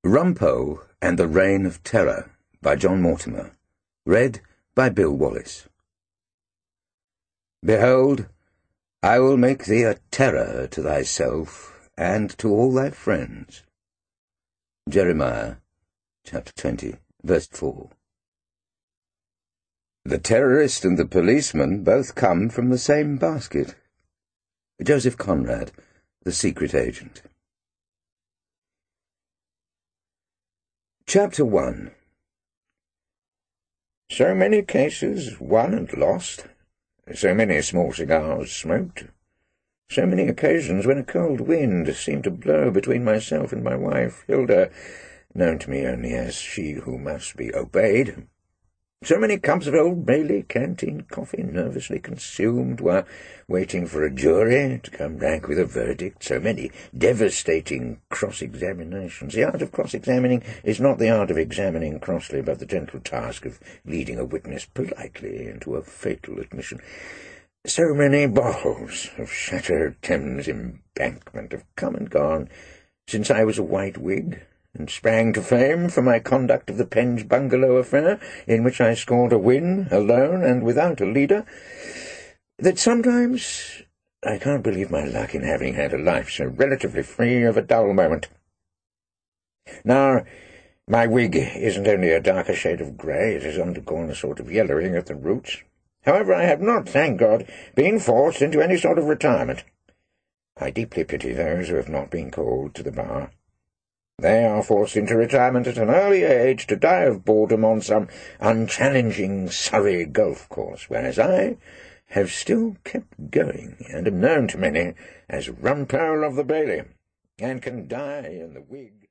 Rumpole and the Reign of Terror by John Mortimer. Read by Bill Wallace. Behold, I will make thee a terror to thyself and to all thy friends. Jeremiah, chapter 20, verse 4. The terrorist and the policeman both come from the same basket. Joseph Conrad, The Secret Agent. Chapter 1. So many cases won and lost, so many small cigars smoked, so many occasions when a cold wind seemed to blow between myself and my wife, Hilda, known to me only as she who must be obeyed. So many cups of Old Bailey canteen coffee nervously consumed while waiting for a jury to come back with a verdict. So many devastating cross-examinations. The art of cross-examining is not the art of examining crossly, but the gentle task of leading a witness politely into a fatal admission. So many bottles of shattered Thames Embankment have come and gone since I was a white wig, and sprang to fame for my conduct of the Penge Bungalow affair, in which I scored a win, alone and without a leader, that sometimes I can't believe my luck in having had a life so relatively free of a dull moment. Now, my wig isn't only a darker shade of grey, it has undergone a sort of yellowing at the roots. However, I have not, thank God, been forced into any sort of retirement. I deeply pity those who have not been called to the bar. They are forced into retirement at an early age to die of boredom on some unchallenging Surrey golf course, whereas I have still kept going, and am known to many as Rumpole of the Bailey, and can die in the wig.